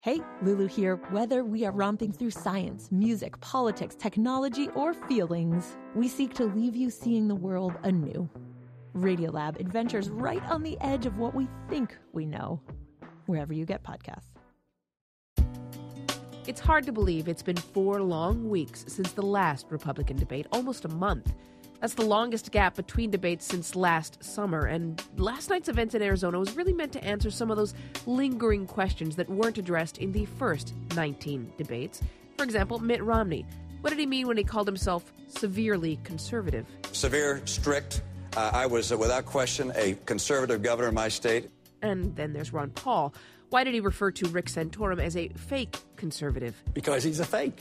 Hey, Lulu here. Whether we are romping through science, music, politics, technology, or feelings, we seek to leave you seeing the world anew. Radiolab adventures right on the edge of what we think we know, wherever you get podcasts. It's hard to believe it's been 4 long weeks since the last Republican debate, almost a month. That's the longest gap between debates since last summer, and last night's event in Arizona was really meant to answer some of those lingering questions that weren't addressed in the first 19 debates. For example, Mitt Romney. What did he mean when he called himself severely conservative? Severe, strict. I was, without question, a conservative governor in my state. And then there's Ron Paul. Why did he refer to Rick Santorum as a fake conservative? Because he's a fake.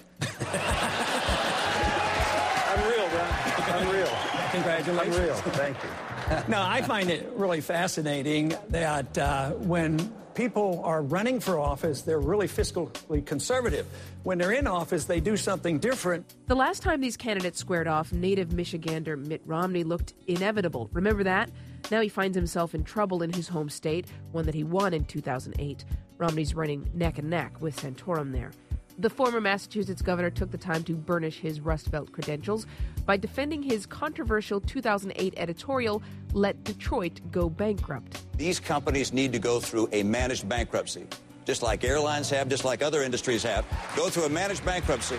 Unreal, Ron. Unreal. Congratulations. Unreal. Thank you. No, I find it really fascinating that when people are running for office, they're really fiscally conservative. When they're in office, they do something different. The last time these candidates squared off, native Michigander Mitt Romney looked inevitable. Remember that? Now he finds himself in trouble in his home state, one that he won in 2008. Romney's running neck and neck with Santorum there. The former Massachusetts governor took the time to burnish his Rust Belt credentials by defending his controversial 2008 editorial, Let Detroit Go Bankrupt. These companies need to go through a managed bankruptcy, just like airlines have, just like other industries have. Go through a managed bankruptcy.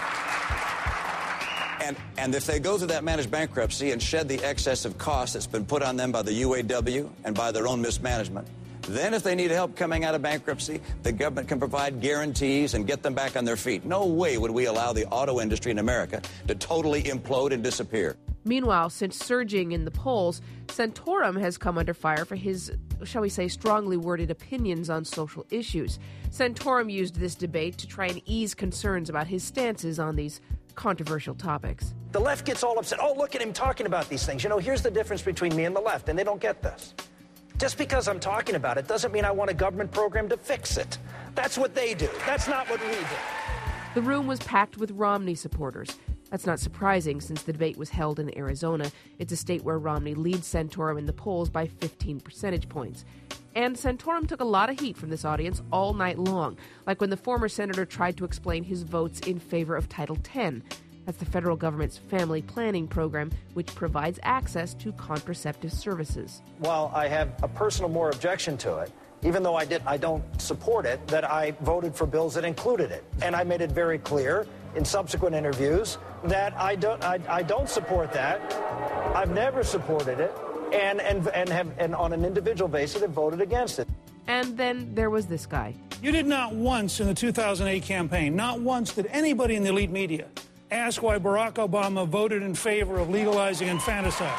And if they go through that managed bankruptcy and shed the excessive cost that's been put on them by the UAW and by their own mismanagement, then if they need help coming out of bankruptcy, the government can provide guarantees and get them back on their feet. No way would we allow the auto industry in America to totally implode and disappear. Meanwhile, since surging in the polls, Santorum has come under fire for his, shall we say, strongly worded opinions on social issues. Santorum used this debate to try and ease concerns about his stances on these controversial topics. The left gets all upset. Oh, look at him talking about these things. You know, here's the difference between me and the left, and they don't get this. Just because I'm talking about it doesn't mean I want a government program to fix it. That's what they do. That's not what we do. The room was packed with Romney supporters. That's not surprising since the debate was held in Arizona. It's a state where Romney leads Santorum in the polls by 15 percentage points. And Santorum took a lot of heat from this audience all night long, like when the former senator tried to explain his votes in favor of Title X. That's the federal government's family planning program, which provides access to contraceptive services. While I have a personal more objection to it, even though I don't support it, that I voted for bills that included it. And I made it very clear in subsequent interviews that I don't support that. I've never supported it, and on an individual basis have voted against it. And then there was this guy. You did not once in the 2008 campaign, not once did anybody in the elite media ask why Barack Obama voted in favor of legalizing infanticide.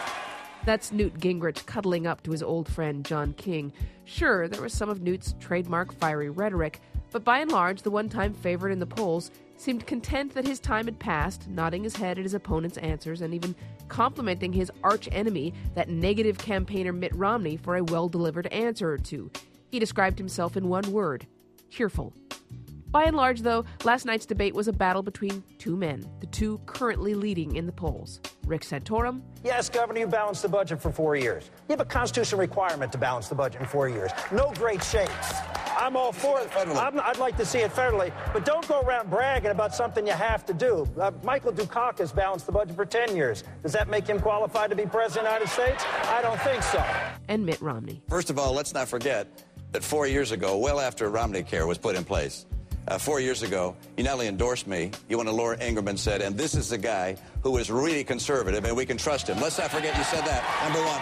That's Newt Gingrich cuddling up to his old friend John King. Sure, there was some of Newt's trademark fiery rhetoric, but by and large, the one-time favorite in the polls seemed content that his time had passed, nodding his head at his opponent's answers and even complimenting his arch-enemy, that negative campaigner Mitt Romney, for a well-delivered answer or two. He described himself in one word: cheerful. By and large, though, last night's debate was a battle between two men, the two currently leading in the polls. Rick Santorum. Yes, Governor, you balanced the budget for 4 years. You have a constitutional requirement to balance the budget in 4 years. No great shakes. I'm all for it. I'd like to see it federally, but don't go around bragging about something you have to do. Michael Dukakis balanced the budget for 10 years. Does that make him qualified to be president of the United States? I don't think so. And Mitt Romney. First of all, let's not forget that 4 years ago, well after Romneycare was put in place, 4 years ago, you not only endorsed me, you went to Laura Ingraham and said, and this is the guy who is really conservative and we can trust him. Let's not forget you said that, number one.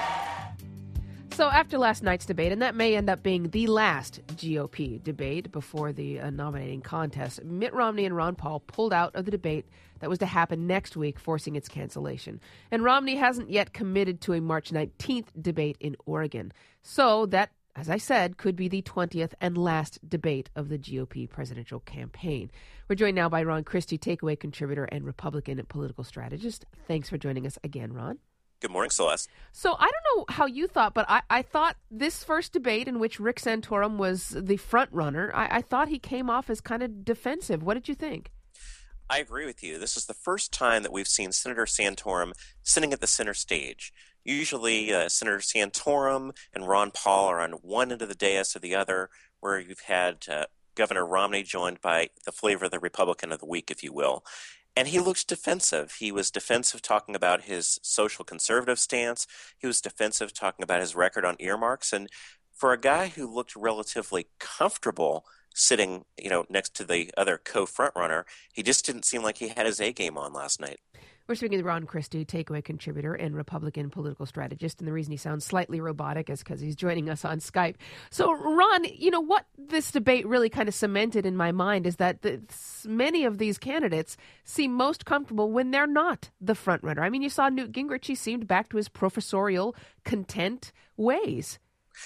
So after last night's debate, and that may end up being the last GOP debate before the nominating contest, Mitt Romney and Ron Paul pulled out of the debate that was to happen next week, forcing its cancellation. And Romney hasn't yet committed to a March 19th debate in Oregon. So that, as I said, could be the 20th and last debate of the GOP presidential campaign. We're joined now by Ron Christie, Takeaway contributor and Republican political strategist. Thanks for joining us again, Ron. Good morning, Celeste. So I don't know how you thought, but I thought this first debate in which Rick Santorum was the front runner, I thought he came off as kind of defensive. What did you think? I agree with you. This is the first time that we've seen Senator Santorum sitting at the center stage. Usually Senator Santorum and Ron Paul are on one end of the dais or the other, where you've had Governor Romney joined by the flavor of the Republican of the week, if you will. And he looked defensive. He was defensive talking about his social conservative stance. He was defensive talking about his record on earmarks. And for a guy who looked relatively comfortable sitting, next to the other co-frontrunner, he just didn't seem like he had his A game on last night. We're speaking with Ron Christie, Takeaway contributor and Republican political strategist. And the reason he sounds slightly robotic is because he's joining us on Skype. So, Ron, what this debate really kind of cemented in my mind is that many of these candidates seem most comfortable when they're not the front runner. I mean, you saw Newt Gingrich. He seemed back to his professorial, content ways.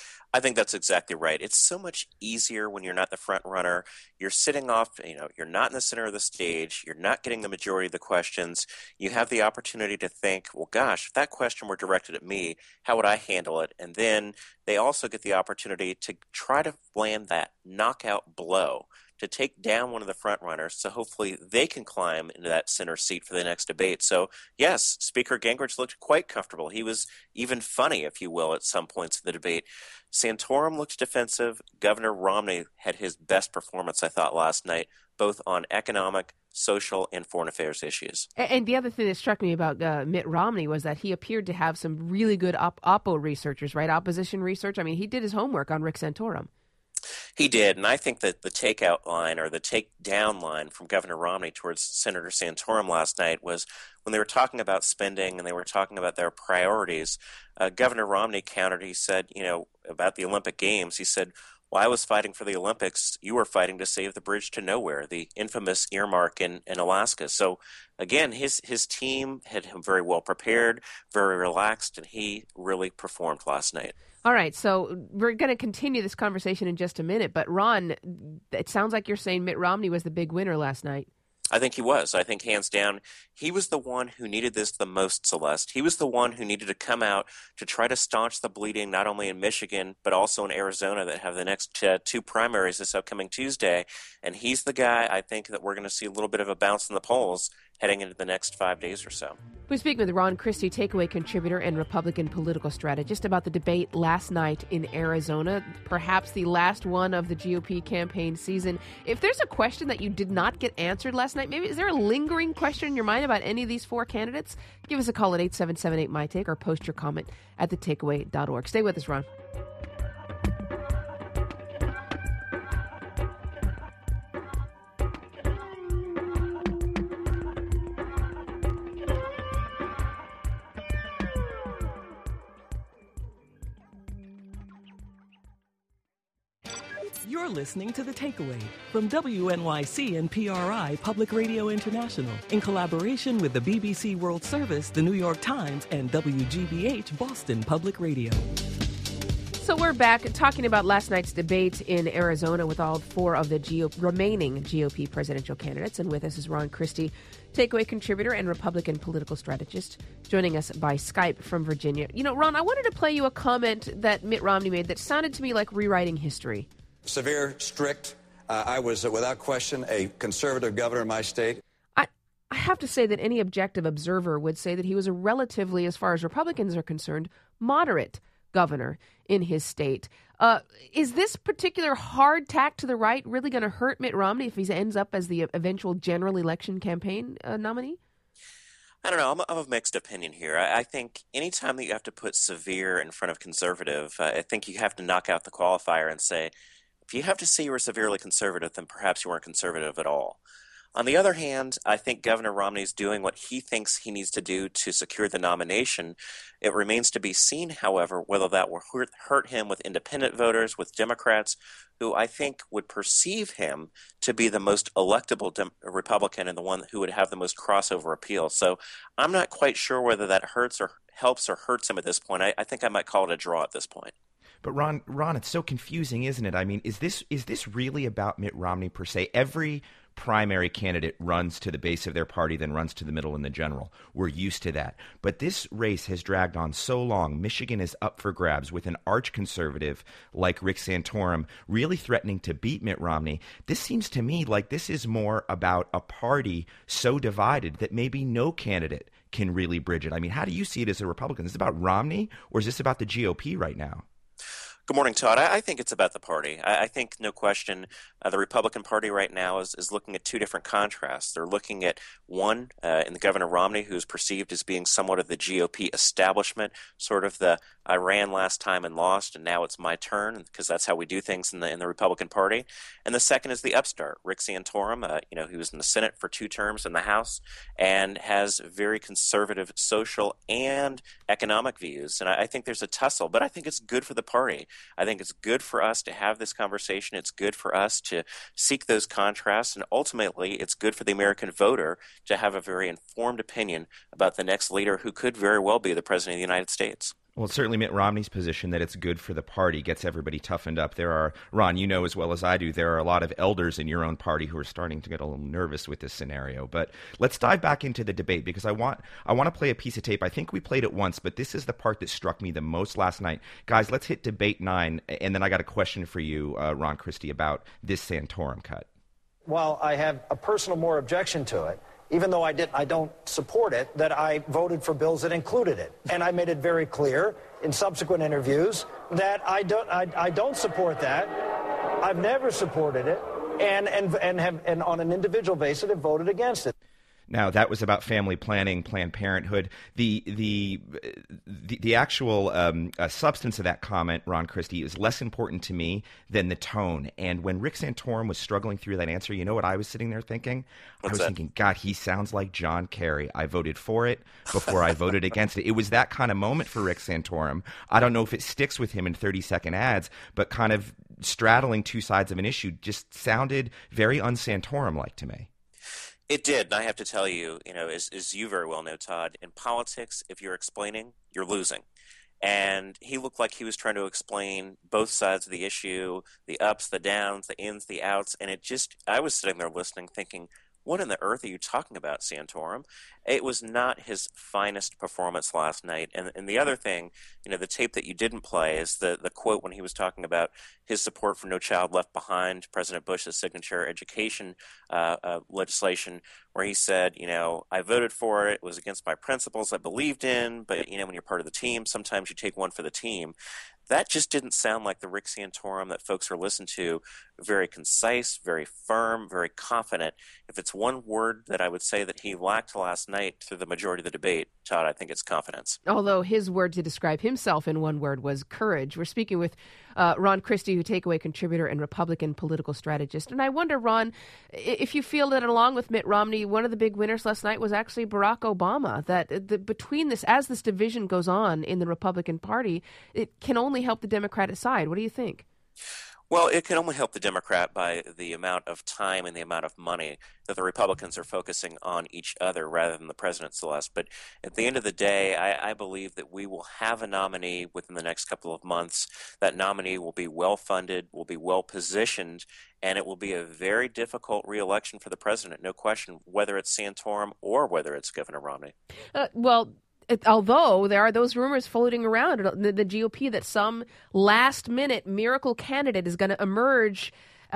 I think that's exactly right. It's so much easier when you're not the front runner. You're sitting off, you're not in the center of the stage. You're not getting the majority of the questions. You have the opportunity to think, well, gosh, if that question were directed at me, how would I handle it? And then they also get the opportunity to try to land that knockout blow to take down one of the front runners, so hopefully they can climb into that center seat for the next debate. So, yes, Speaker Gingrich looked quite comfortable. He was even funny, if you will, at some points of the debate. Santorum looked defensive. Governor Romney had his best performance, I thought, last night, both on economic, social, and foreign affairs issues. And the other thing that struck me about Mitt Romney was that he appeared to have some really good oppo researchers, right? Opposition research. I mean, he did his homework on Rick Santorum. He did, and I think that the takeout line or the takedown line from Governor Romney towards Senator Santorum last night was when they were talking about spending and they were talking about their priorities. Governor Romney countered. He said, about the Olympic Games, he said, "While I was fighting for the Olympics, you were fighting to save the bridge to nowhere, the infamous earmark in Alaska." So, again, his team had him very well prepared, very relaxed, and he really performed last night. All right, so we're going to continue this conversation in just a minute, but Ron, it sounds like you're saying Mitt Romney was the big winner last night. I think he was. I think hands down, he was the one who needed this the most, Celeste. He was the one who needed to come out to try to staunch the bleeding, not only in Michigan, but also in Arizona that have the next two primaries this upcoming Tuesday. And he's the guy, I think, that we're going to see a little bit of a bounce in the polls heading into the next 5 days or so. We're speaking with Ron Christie, Takeaway contributor and Republican political strategist, about the debate last night in Arizona, perhaps the last one of the GOP campaign season. If there's a question that you did not get answered last night, maybe is there a lingering question in your mind about any of these four candidates? Give us a call at 877-8MY-TAKE or post your comment at thetakeaway.org. Stay with us, Ron. You're listening to The Takeaway from WNYC and PRI Public Radio International in collaboration with the BBC World Service, the New York Times, and WGBH Boston Public Radio. So we're back talking about last night's debate in Arizona with all four of the remaining GOP presidential candidates. And with us is Ron Christie, Takeaway contributor and Republican political strategist, joining us by Skype from Virginia. Ron, I wanted to play you a comment that Mitt Romney made that sounded to me like rewriting history. Severe, strict. I was, without question, a conservative governor in my state. I have to say that any objective observer would say that he was a relatively, as far as Republicans are concerned, moderate governor in his state. Is this particular hard tack to the right really going to hurt Mitt Romney if he ends up as the eventual general election campaign nominee? I don't know. I'm of a mixed opinion here. I think anytime that you have to put severe in front of conservative, I think you have to knock out the qualifier and say, if you have to say you were severely conservative, then perhaps you weren't conservative at all. On the other hand, I think Governor Romney is doing what he thinks he needs to do to secure the nomination. It remains to be seen, however, whether that will hurt him with independent voters, with Democrats, who I think would perceive him to be the most electable Republican and the one who would have the most crossover appeal. So I'm not quite sure whether that hurts or helps or hurts him at this point. I think I might call it a draw at this point. But Ron, it's so confusing, isn't it? I mean, is this really about Mitt Romney per se? Every primary candidate runs to the base of their party, then runs to the middle in the general. We're used to that. But this race has dragged on so long. Michigan is up for grabs with an arch conservative like Rick Santorum really threatening to beat Mitt Romney. This seems to me like this is more about a party so divided that maybe no candidate can really bridge it. I mean, how do you see it as a Republican? Is this about Romney or is this about the GOP right now? Good morning, Todd. I think it's about the party. I think, no question, the Republican Party right now is looking at two different contrasts. They're looking at one in the Governor Romney, who's perceived as being somewhat of the GOP establishment, sort of the I ran last time and lost, and now it's my turn, because that's how we do things in the Republican Party. And the second is the upstart, Rick Santorum. He was in the Senate for 2 terms in the House and has very conservative social and economic views. And I think there's a tussle, but I think it's good for the party. I think it's good for us to have this conversation. It's good for us to seek those contrasts, and ultimately it's good for the American voter to have a very informed opinion about the next leader who could very well be the President of the United States. Well, certainly Mitt Romney's position that it's good for the party gets everybody toughened up. There are, Ron, you know as well as I do, there are a lot of elders in your own party who are starting to get a little nervous with this scenario. But let's dive back into the debate, because I want to play a piece of tape. I think we played it once, but this is the part that struck me the most last night. Guys, let's hit debate 9, and then I got a question for you, Ron Christie, about this Santorum cut. While I have a personal more objection to it, even though I don't support it, that I voted for bills that included it. And I made it very clear in subsequent interviews that I don't support that. I've never supported it, and on an individual basis have voted against it. Now, that was about family planning, Planned Parenthood. The actual substance of that comment, Ron Christie, is less important to me than the tone. And when Rick Santorum was struggling through that answer, you know what I was sitting there thinking? I was thinking, God, he sounds like John Kerry. I voted for it before I voted against it. It was that kind of moment for Rick Santorum. I don't know if it sticks with him in 30-second ads, but kind of straddling two sides of an issue just sounded very un-Santorum-like to me. It did, and I have to tell you, as you very well know, Todd, in politics, if you're explaining, you're losing. And he looked like he was trying to explain both sides of the issue, the ups, the downs, the ins, the outs, and I was sitting there listening thinking, what in the earth are you talking about, Santorum? It was not his finest performance last night. And the other thing, the tape that you didn't play is the quote when he was talking about his support for No Child Left Behind, President Bush's signature education legislation, where he said, I voted for it. It was against my principles I believed in. But, when you're part of the team, sometimes you take one for the team. That just didn't sound like the Rick Santorum that folks are listening to. Very concise, very firm, very confident. If it's one word that I would say that he lacked last night through the majority of the debate, Todd, I think it's confidence. Although his word to describe himself in one word was courage. We're speaking with Ron Christie, who Takeaway contributor and Republican political strategist. And I wonder, Ron, if you feel that along with Mitt Romney, one of the big winners last night was actually Barack Obama, that between this, as this division goes on in the Republican Party, it can only help the Democratic side. What do you think? Well, it can only help the Democrat by the amount of time and the amount of money that the Republicans are focusing on each other rather than the president, Celeste. But at the end of the day, I believe that we will have a nominee within the next couple of months. That nominee will be well-funded, will be well-positioned, and it will be a very difficult re-election for the president, no question, whether it's Santorum or whether it's Governor Romney. Although there are those rumors floating around the GOP that some last-minute miracle candidate is going to emerge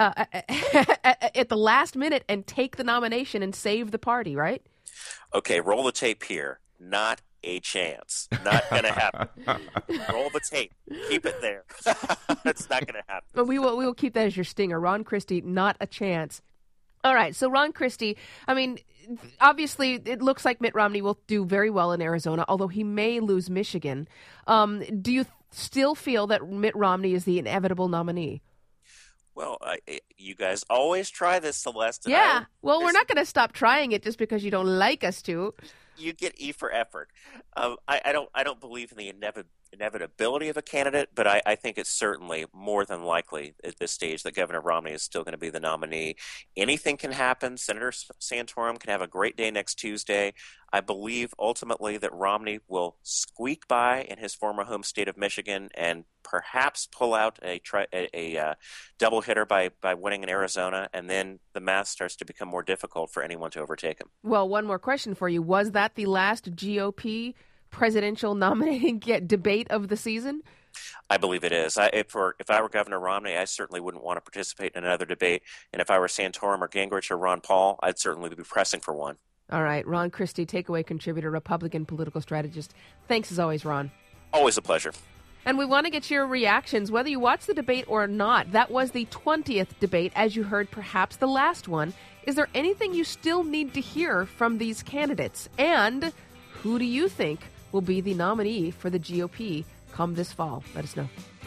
at the last minute and take the nomination and save the party, right? Okay, roll the tape here. Not a chance. Not going to happen. Roll the tape. Keep it there. It's not going to happen. But we will keep that as your stinger. Ron Christie, not a chance. All right, so Ron Christie, obviously it looks like Mitt Romney will do very well in Arizona, although he may lose Michigan. Do you still feel that Mitt Romney is the inevitable nominee? Well, you guys always try this, Celeste. Yeah, we're not going to stop trying it just because you don't like us to. You get E for effort. I don't believe in the inevitability of a candidate, but I think it's certainly more than likely at this stage that Governor Romney is still going to be the nominee. Anything can happen. Senator Santorum can have a great day next Tuesday. I believe ultimately that Romney will squeak by in his former home state of Michigan and perhaps pull out a double hitter by winning in Arizona, and then the math starts to become more difficult for anyone to overtake him. Well, one more question for you. Was that the last GOP presidential nominating debate of the season? I believe it is. If I were Governor Romney, I certainly wouldn't want to participate in another debate. And if I were Santorum or Gingrich or Ron Paul, I'd certainly be pressing for one. All right. Ron Christie, Takeaway contributor, Republican political strategist. Thanks as always, Ron. Always a pleasure. And we want to get your reactions, whether you watched the debate or not. That was the 20th debate, as you heard, perhaps the last one. Is there anything you still need to hear from these candidates? And who do you think will be the nominee for the GOP come this fall? Let us know.